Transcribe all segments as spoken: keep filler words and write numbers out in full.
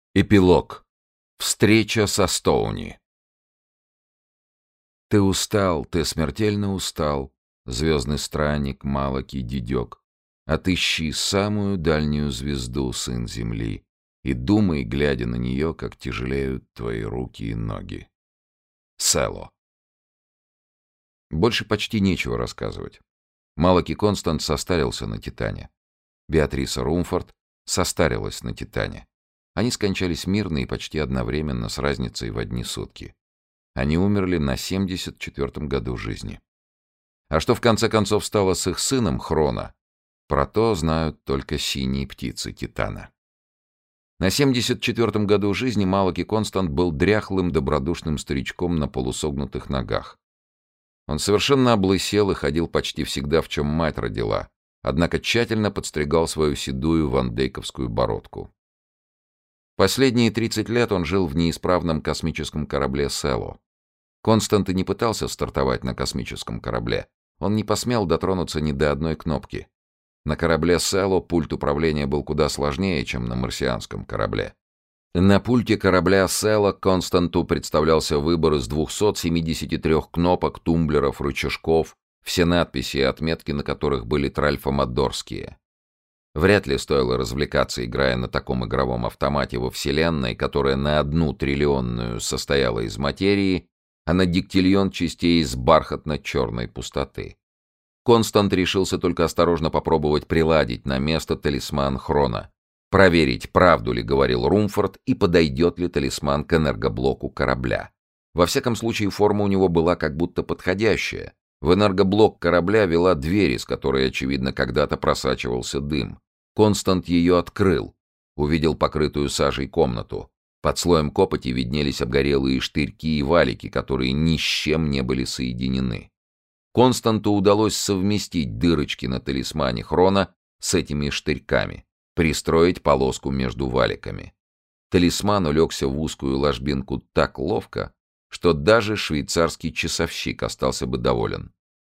Эпилог. Встреча со Стоуни. Ты устал, ты смертельно устал, звездный странник, малокий дедек. Отыщи самую дальнюю звезду, сын земли, и думай, глядя на нее, как тяжелеют твои руки и ноги. Село. Больше почти нечего рассказывать. Малокий Констант состарился на Титане. Беатриса Румфорд состарилась на Титане. Они скончались мирно и почти одновременно, с разницей в одни сутки. Они умерли на семьдесят четвёртом году жизни. А что в конце концов стало с их сыном Хрона, про то знают только синие птицы Титана. На семьдесят четвёртом году жизни Малокий Констант был дряхлым, добродушным старичком на полусогнутых ногах. Он совершенно облысел и ходил почти всегда, в чем мать родила, однако тщательно подстригал свою седую вандейковскую бородку. Последние тридцать лет он жил в неисправном космическом корабле «Село». Констант и не пытался стартовать на космическом корабле. Он не посмел дотронуться ни до одной кнопки. На корабле «Село» пульт управления был куда сложнее, чем на марсианском корабле. На пульте корабля «Село» Константу представлялся выбор из двухсот семидесяти трёх кнопок, тумблеров, рычажков, все надписи и отметки на которых были тральфомадорские. Вряд ли стоило развлекаться, играя на таком игровом автомате во Вселенной, которая на одну триллионную состояла из материи, а на диктильон частей из бархатно-черной пустоты. Констант решился только осторожно попробовать приладить на место талисман Хрона, проверить, правду ли говорил Румфорд и подойдет ли талисман к энергоблоку корабля. Во всяком случае, форма у него была как будто подходящая. В энергоблок корабля вела дверь, из которой, очевидно, когда-то просачивался дым. Констант ее открыл, увидел покрытую сажей комнату. Под слоем копоти виднелись обгорелые штырьки и валики, которые ни с чем не были соединены. Константу удалось совместить дырочки на талисмане Хрона с этими штырьками, пристроить полоску между валиками. Талисман улегся в узкую ложбинку так ловко, что даже швейцарский часовщик остался бы доволен.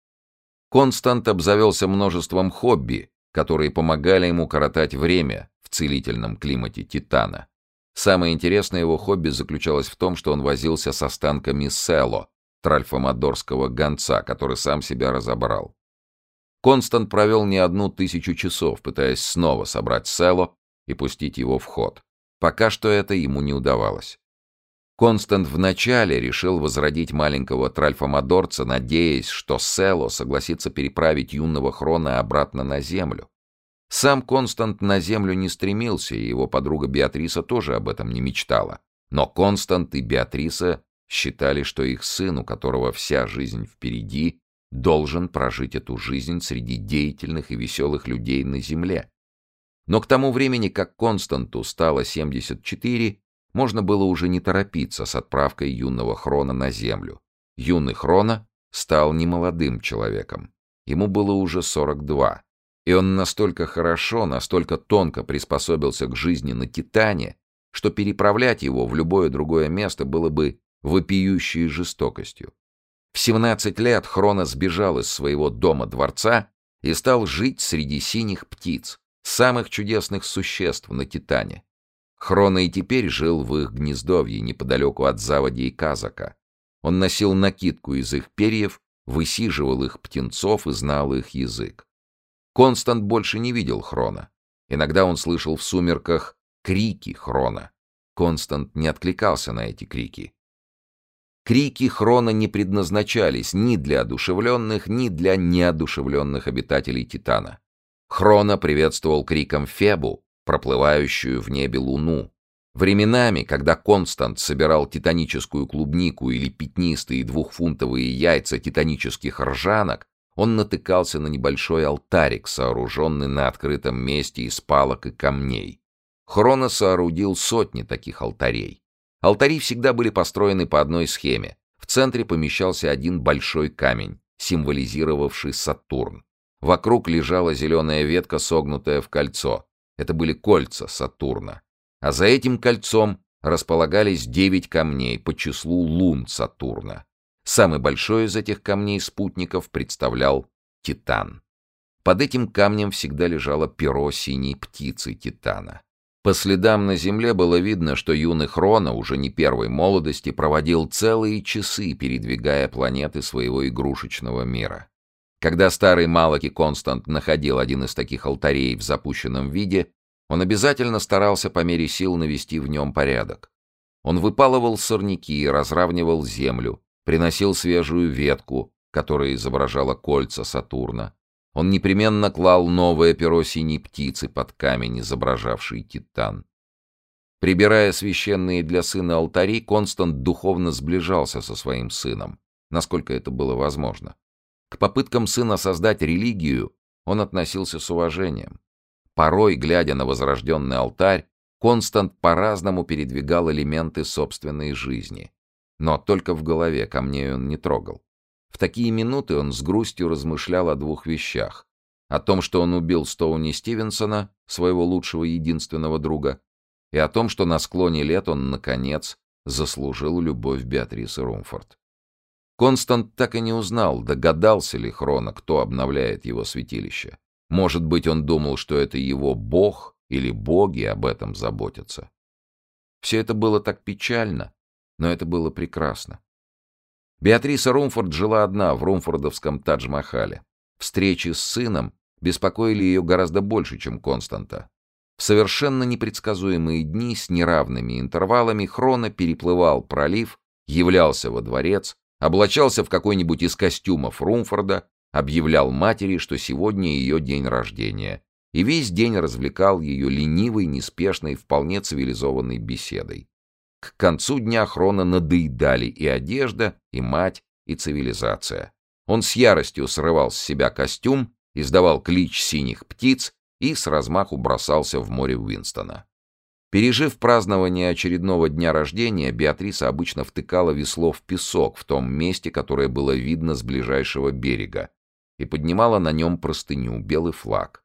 Констант обзавелся множеством хобби, которые помогали ему коротать время в целительном климате Титана. Самое интересное его хобби заключалось в том, что он возился с останками Село, тральфомадорского гонца, который сам себя разобрал. Констант провел не одну тысячу часов, пытаясь снова собрать Село и пустить его в ход. Пока что это ему не удавалось. Констант вначале решил возродить маленького тральфомадорца, надеясь, что Село согласится переправить юного Хрона обратно на Землю. Сам Констант на Землю не стремился, и его подруга Беатриса тоже об этом не мечтала. Но Констант и Беатриса считали, что их сын, у которого вся жизнь впереди, должен прожить эту жизнь среди деятельных и веселых людей на Земле. Но к тому времени, как Константу стало семьдесят четыре, можно было уже не торопиться с отправкой юного Хрона на Землю. Юный Хрона стал немолодым человеком. Ему было уже сорок два. И он настолько хорошо, настолько тонко приспособился к жизни на Титане, что переправлять его в любое другое место было бы вопиющей жестокостью. В семнадцать лет Хрона сбежал из своего дома-дворца и стал жить среди синих птиц, самых чудесных существ на Титане. Хрона и теперь жил в их гнездовье неподалеку от заводей Казака. Он носил накидку из их перьев, высиживал их птенцов и знал их язык. Констант больше не видел Хрона. Иногда он слышал в сумерках крики Хрона. Констант не откликался на эти крики. Крики Хрона не предназначались ни для одушевленных, ни для неодушевленных обитателей Титана. Хрона приветствовал криком Фебу, проплывающую в небе луну. Временами, когда Констант собирал титаническую клубнику или пятнистые двухфунтовые яйца титанических ржанок, он натыкался на небольшой алтарик, сооруженный на открытом месте из палок и камней. Хрона соорудил сотни таких алтарей. Алтари всегда были построены по одной схеме. В центре помещался один большой камень, символизировавший Сатурн. Вокруг лежала зеленая ветка, согнутая в кольцо. Это были кольца Сатурна. А за этим кольцом располагались девять камней по числу лун Сатурна. Самый большой из этих камней-спутников представлял Титан. Под этим камнем всегда лежало перо синей птицы Титана. По следам на земле было видно, что юный Хроно уже не первой молодости проводил целые часы, передвигая планеты своего игрушечного мира. Когда старый Малаки Констант находил один из таких алтарей в запущенном виде, он обязательно старался по мере сил навести в нем порядок. Он выпалывал сорняки, разравнивал землю, приносил свежую ветку, которая изображала кольца Сатурна. Он непременно клал новое перо синей птицы под камень, изображавший Титан. Прибирая священные для сына алтари, Констант духовно сближался со своим сыном, насколько это было возможно. К попыткам сына создать религию он относился с уважением. Порой, глядя на возрожденный алтарь, Констант по-разному передвигал элементы собственной жизни. Но только в голове, камней он не трогал. В такие минуты он с грустью размышлял о двух вещах. О том, что он убил Стоуни Стивенсона, своего лучшего и единственного друга, и о том, что на склоне лет он, наконец, заслужил любовь Беатрисы Румфорд. Констант так и не узнал, догадался ли Хроно, кто обновляет его святилище. Может быть, он думал, что это его бог или боги об этом заботятся. Все это было так печально, но это было прекрасно. Беатриса Румфорд жила одна в румфордовском Тадж-Махале. Встречи с сыном беспокоили ее гораздо больше, чем Константа. В совершенно непредсказуемые дни с неравными интервалами Хроно переплывал пролив, являлся во дворец, облачался в какой-нибудь из костюмов Румфорда, объявлял матери, что сегодня ее день рождения, и весь день развлекал ее ленивой, неспешной, вполне цивилизованной беседой. К концу дня Хроно надоедали и одежда, и мать, и цивилизация. Он с яростью срывал с себя костюм, издавал клич синих птиц и с размаху бросался в море Уинстона. Пережив празднование очередного дня рождения, Беатриса обычно втыкала весло в песок в том месте, которое было видно с ближайшего берега, и поднимала на нем простыню, белый флаг.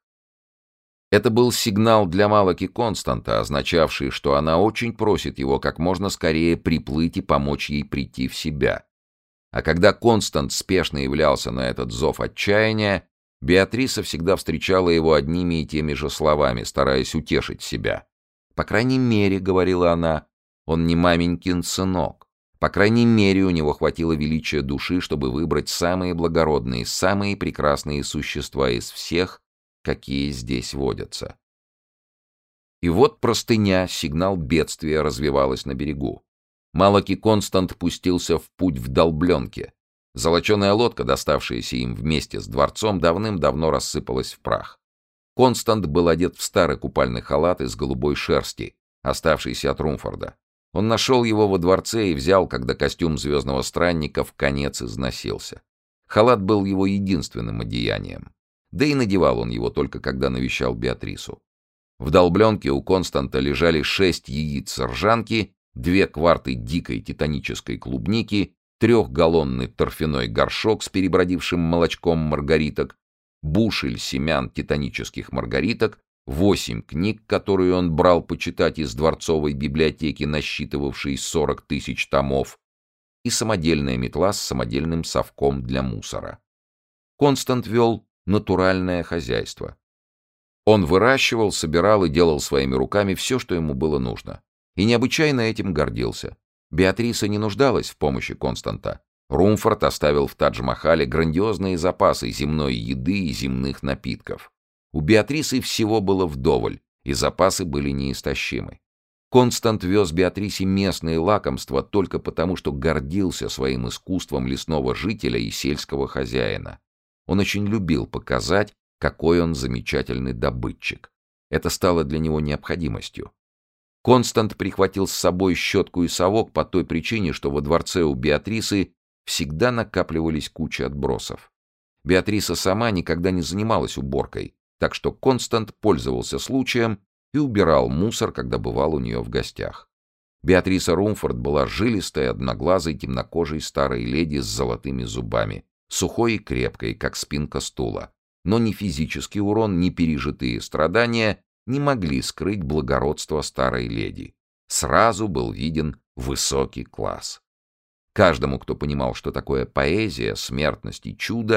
Это был сигнал для Малаки Константа, означавший, что она очень просит его как можно скорее приплыть и помочь ей прийти в себя. А когда Констант спешно являлся на этот зов отчаяния, Беатриса всегда встречала его одними и теми же словами, стараясь утешить себя. «По крайней мере, — говорила она, — он не маменькин сынок. По крайней мере, у него хватило величия души, чтобы выбрать самые благородные, самые прекрасные существа из всех, какие здесь водятся». И вот простыня, сигнал бедствия, развивалась на берегу. Малаки Констант пустился в путь в долбленке. Золоченая лодка, доставшаяся им вместе с дворцом, давным-давно рассыпалась в прах. Констант был одет в старый купальный халат из голубой шерсти, оставшийся от Румфорда. Он нашел его во дворце и взял, когда костюм звездного странника в конец износился. Халат был его единственным одеянием. Да и надевал он его только когда навещал Беатрису. В долбленке у Константа лежали шесть яиц ржанки, две кварты дикой титанической клубники, трехгаллонный торфяной горшок с перебродившим молочком маргариток, бушель семян титанических маргариток, восемь книг, которые он брал почитать из дворцовой библиотеки, насчитывавшей сорок тысяч томов, и самодельная метла с самодельным совком для мусора. Констант вел натуральное хозяйство. Он выращивал, собирал и делал своими руками все, что ему было нужно. И необычайно этим гордился. Беатриса не нуждалась в помощи Константа. Румфорд оставил в Тадж-Махале грандиозные запасы земной еды и земных напитков. У Беатрисы всего было вдоволь, и запасы были неистощимы. Констант вез Беатрисе местные лакомства только потому, что гордился своим искусством лесного жителя и сельского хозяина. Он очень любил показать, какой он замечательный добытчик. Это стало для него необходимостью. Констант прихватил с собой щетку и совок по той причине, что во дворце у Беатрисы всегда накапливались кучи отбросов. Беатриса сама никогда не занималась уборкой, так что Констант пользовался случаем и убирал мусор, когда бывал у нее в гостях. Беатриса Румфорд была жилистой, одноглазой, темнокожей старой леди с золотыми зубами, сухой и крепкой, как спинка стула. Но ни физический урон, ни пережитые страдания не могли скрыть благородство старой леди. Сразу был виден высокий класс. Каждому, кто понимал, что такое поэзия, смертность и чудо,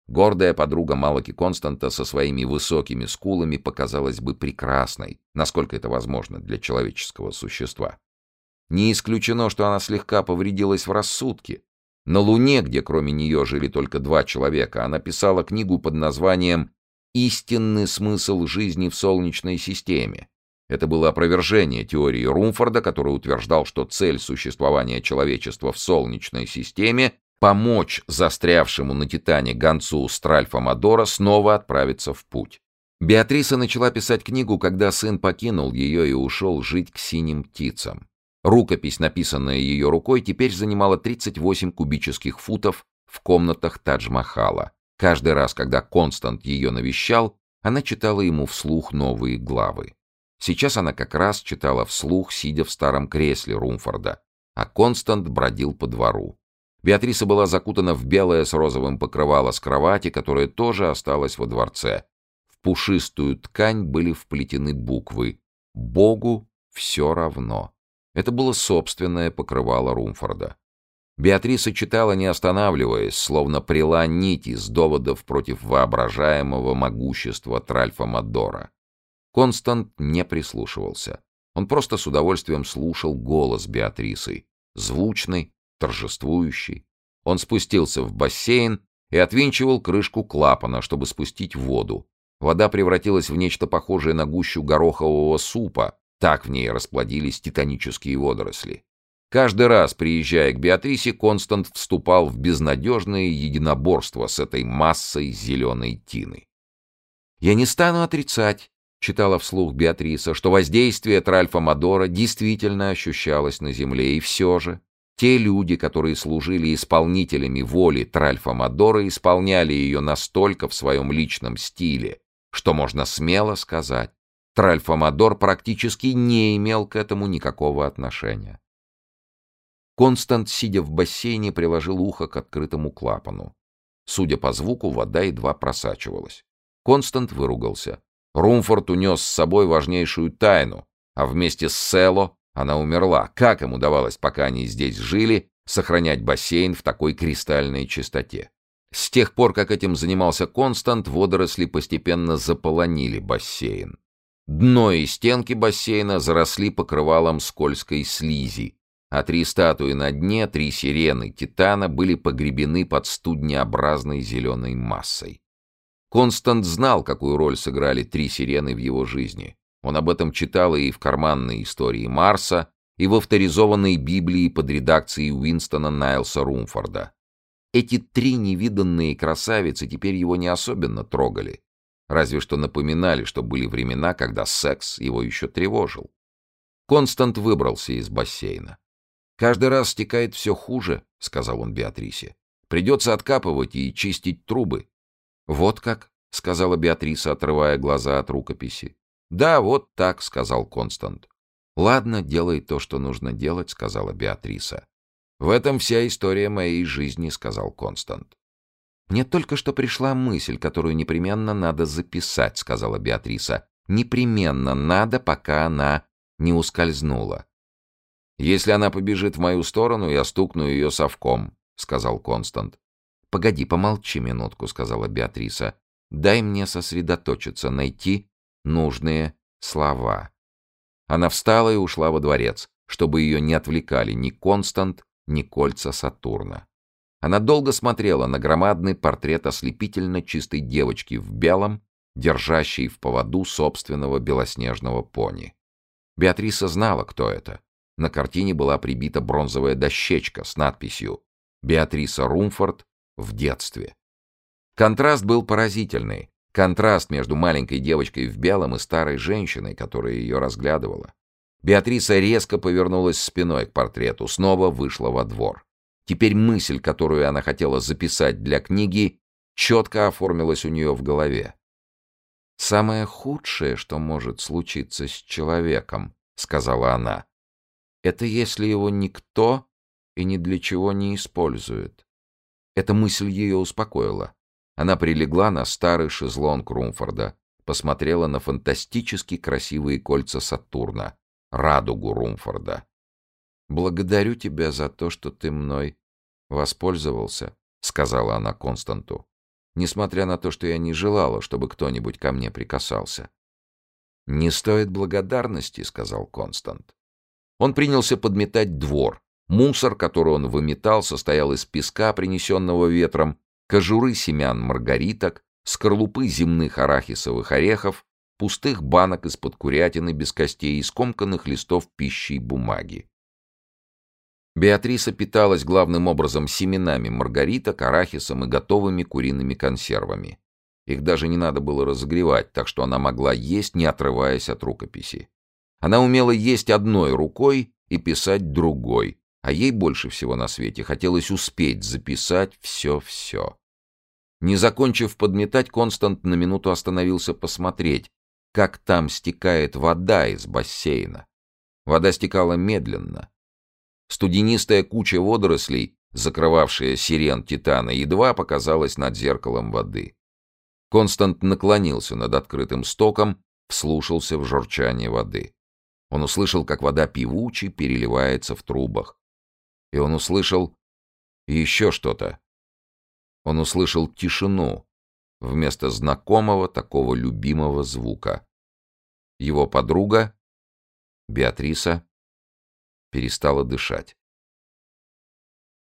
Гордая подруга Малаки Константа со своими высокими скулами показалась бы прекрасной, насколько это возможно для человеческого существа. Не исключено, что она слегка повредилась в рассудке. На Луне, где кроме нее жили только два человека, она писала книгу под названием «Истинный смысл жизни в Солнечной системе». Это было опровержение теории Румфорда, который утверждал, что цель существования человечества в Солнечной системе — помочь застрявшему на Титане гонцу Стральфа Мадора снова отправиться в путь. Беатриса начала писать книгу, когда сын покинул ее и ушел жить к синим птицам. Рукопись, написанная ее рукой, теперь занимала тридцать восемь кубических футов в комнатах Тадж-Махала. Каждый раз, когда Констант ее навещал, она читала ему вслух новые главы. Сейчас она как раз читала вслух, сидя в старом кресле Румфорда, а Констант бродил по двору. Беатриса была закутана в белое с розовым покрывало с кровати, которое тоже осталось во дворце. В пушистую ткань были вплетены буквы «Богу все равно». Это было собственное покрывало Румфорда. Беатриса читала, не останавливаясь, словно пряла нить из доводов против воображаемого могущества Тральфа Мадора. Констант не прислушивался. Он просто с удовольствием слушал голос Беатрисы, звучный, торжествующий. Он спустился в бассейн и отвинчивал крышку клапана, чтобы спустить воду. Вода превратилась в нечто похожее на гущу горохового супа, так в ней расплодились титанические водоросли. Каждый раз, приезжая к Беатрисе, Констант вступал в безнадежное единоборство с этой массой зеленой тины. «Я не стану отрицать», — читала вслух Беатриса, «что воздействие Тральфа Мадора действительно ощущалось на земле, и все же те люди, которые служили исполнителями воли Тральфа Мадора, исполняли ее настолько в своем личном стиле, что можно смело сказать, Тральфа Мадор практически не имел к этому никакого отношения». Констант, сидя в бассейне, приложил ухо к открытому клапану. Судя по звуку, вода едва просачивалась. Констант выругался. Румфорд унес с собой важнейшую тайну, а вместе с Село она умерла. Как им удавалось, пока они здесь жили, сохранять бассейн в такой кристальной чистоте? С тех пор, как этим занимался Констант, водоросли постепенно заполонили бассейн. Дно и стенки бассейна заросли покрывалом скользкой слизи, а три статуи на дне, три сирены Титана, были погребены под студнеобразной зеленой массой. Констант знал, какую роль сыграли три сирены в его жизни. Он об этом читал и в карманной истории Марса, и в авторизованной Библии под редакцией Уинстона Найлса Румфорда. Эти три невиданные красавицы теперь его не особенно трогали, разве что напоминали, что были времена, когда секс его еще тревожил. Констант выбрался из бассейна. «Каждый раз стекает все хуже», — сказал он Беатрисе. «Придется откапывать и чистить трубы». «Вот как?» — сказала Беатриса, отрывая глаза от рукописи. «Да, вот так», — сказал Констант. «Ладно, делай то, что нужно делать», — сказала Беатриса. «В этом вся история моей жизни», — сказал Констант. «Мне только что пришла мысль, которую непременно надо записать», — сказала Беатриса. «Непременно надо, пока она не ускользнула». «Если она побежит в мою сторону, я стукну ее совком», — сказал Констант. «Погоди, помолчи минутку», — сказала Беатриса. «Дай мне сосредоточиться, найти нужные слова». Она встала и ушла во дворец, чтобы ее не отвлекали ни Констант, ни кольца Сатурна. Она долго смотрела на громадный портрет ослепительно чистой девочки в белом, держащей в поводу собственного белоснежного пони. Беатриса знала, кто это. На картине была прибита бронзовая дощечка с надписью «Беатриса Румфорд в детстве». Контраст был поразительный. Контраст между маленькой девочкой в белом и старой женщиной, которая ее разглядывала. Беатриса резко повернулась спиной к портрету, снова вышла во двор. Теперь мысль, которую она хотела записать для книги, четко оформилась у нее в голове. «Самое худшее, что может случиться с человеком», — сказала она, — «это если его никто и ни для чего не использует». Эта мысль ее успокоила. Она прилегла на старый шезлонг Румфорда, посмотрела на фантастически красивые кольца Сатурна, радугу Румфорда. «Благодарю тебя за то, что ты мной воспользовался», — сказала она Константу. несмотря на то, что я не желала, чтобы кто-нибудь ко мне прикасался. «Не стоит благодарности», — сказал Констант. Он принялся подметать двор. Мусор, который он выметал, состоял из песка, принесенного ветром, кожуры семян маргариток, скорлупы земных арахисовых орехов, пустых банок из-под курятины без костей и скомканных листов пищи и бумаги. Беатриса питалась главным образом семенами маргариток, арахисом и готовыми куриными консервами. Их даже не надо было разогревать, так что она могла есть, не отрываясь от рукописи. Она умела есть одной рукой и писать другой, а ей больше всего на свете хотелось успеть записать все-все. Не закончив подметать, Констант на минуту остановился посмотреть, как там стекает вода из бассейна. Вода стекала медленно. Студенистая куча водорослей, закрывавшая сирен Титана, едва показалась над зеркалом воды. Констант наклонился над открытым стоком, вслушался в журчание воды. Он услышал, как вода певуче переливается в трубах. И он услышал еще что-то. Он услышал тишину вместо знакомого такого любимого звука. Его подруга, Беатриса, перестала дышать.